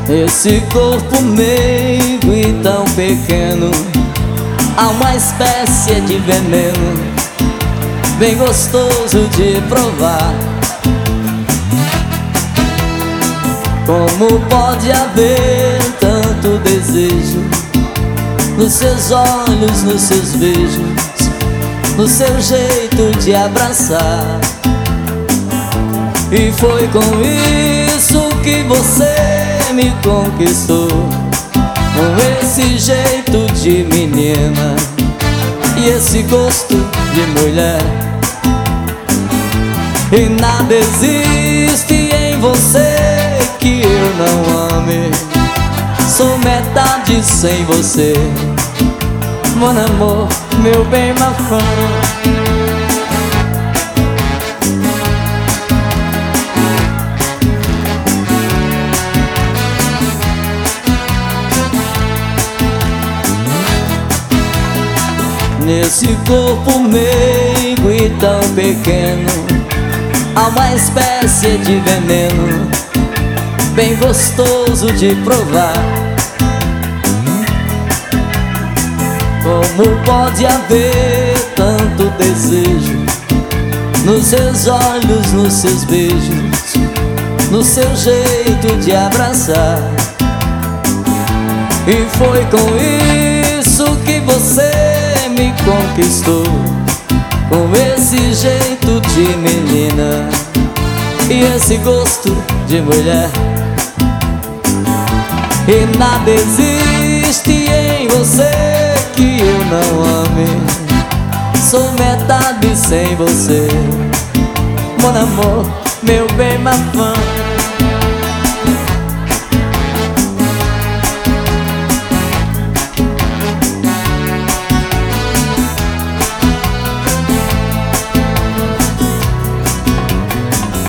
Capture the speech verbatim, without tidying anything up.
Esse corpo meigo e tão pequeno, há uma espécie de veneno bem gostoso de provar. Como pode haver tanto desejo nos seus olhos, nos seus beijos, no seu jeito de abraçar? E foi com isso que você me conquistou, com esse jeito de menina e esse gosto de mulher. E nada existe em você que eu não ame. Sou metade sem você, mon amour, meu bem, ma femme. Nesse corpo meigo e tão pequeno, há uma espécie de veneno bem gostoso de provar. Como pode haver tanto desejo nos seus olhos, nos seus beijos, no seu jeito de abraçar? E foi com isso que você me conquistou, com esse jeito de menina e esse gosto de mulher. E nada existe em você que eu não ame. Sou metade sem você, mon amour, meu bem, ma femme.